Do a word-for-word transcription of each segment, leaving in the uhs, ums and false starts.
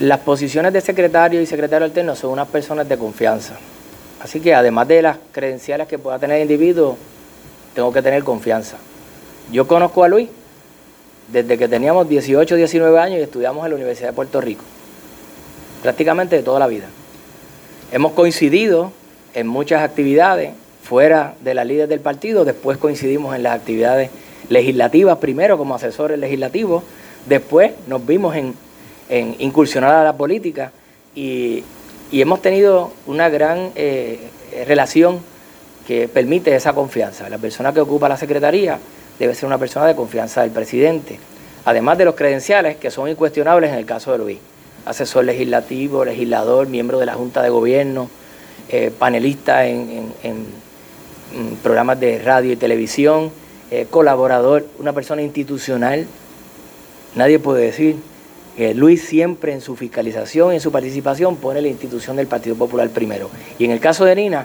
Las posiciones de secretario y secretario alterno son unas personas de confianza. Así que además de las credenciales que pueda tener el individuo, tengo que tener confianza. Yo conozco a Luis desde que teníamos dieciocho, diecinueve años y estudiamos en la Universidad de Puerto Rico, prácticamente de toda la vida. Hemos coincidido en muchas actividades fuera de las líderes del partido, después coincidimos en las actividades legislativas, primero como asesores legislativos, después nos vimos en, en incursionar a la política y, y hemos tenido una gran eh, relación que permite esa confianza. La persona que ocupa la secretaría debe ser una persona de confianza del presidente, además de los credenciales que son incuestionables en el caso de Luis: asesor legislativo, legislador, miembro de la Junta de Gobierno, eh, panelista en, en, en programas de radio y televisión, eh, colaborador, una persona institucional. Nadie puede decir que Luis siempre en su fiscalización y en su participación pone la institución del Partido Popular primero. Y en el caso de Nina,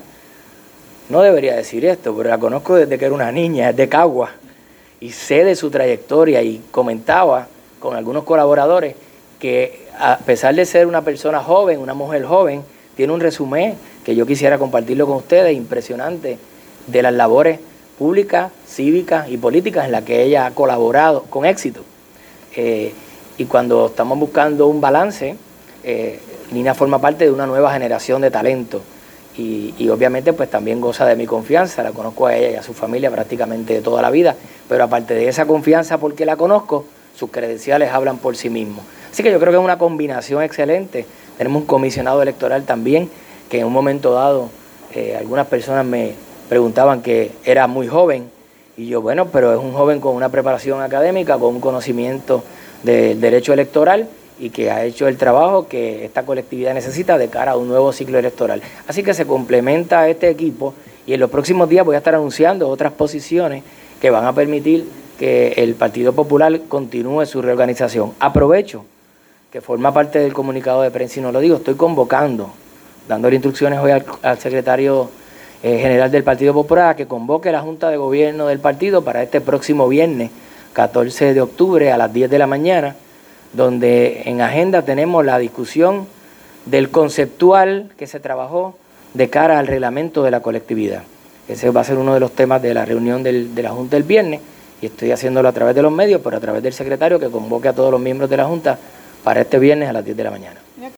no debería decir esto, pero la conozco desde que era una niña, es de Cagua, y sé de su trayectoria y comentaba con algunos colaboradores que a pesar de ser una persona joven, una mujer joven, tiene un resumen que yo quisiera compartirlo con ustedes, impresionante, de las labores públicas, cívicas y políticas en las que ella ha colaborado con éxito. Eh, y cuando estamos buscando un balance, eh, Nina forma parte de una nueva generación de talento y, y obviamente pues también goza de mi confianza. La conozco a ella y a su familia prácticamente de toda la vida, pero aparte de esa confianza porque la conozco, sus credenciales hablan por sí mismos. Así que yo creo que es una combinación excelente. Tenemos un comisionado electoral también que en un momento dado eh, algunas personas me preguntaban que era muy joven y yo, bueno, pero es un joven con una preparación académica, con un conocimiento del derecho electoral y que ha hecho el trabajo que esta colectividad necesita de cara a un nuevo ciclo electoral. Así que se complementa este equipo y en los próximos días voy a estar anunciando otras posiciones que van a permitir que el Partido Popular continúe su reorganización. Aprovecho que forma parte del comunicado de prensa y no lo digo, estoy convocando, dándole instrucciones hoy al, al secretario Eh, general del Partido Popular, que convoque la Junta de Gobierno del partido para este próximo viernes, catorce de octubre a las diez de la mañana, donde en agenda tenemos la discusión del conceptual que se trabajó de cara al reglamento de la colectividad. Ese va a ser uno de los temas de la reunión del, de la Junta del viernes, y estoy haciéndolo a través de los medios, pero a través del secretario que convoque a todos los miembros de la Junta para este viernes a las diez de la mañana.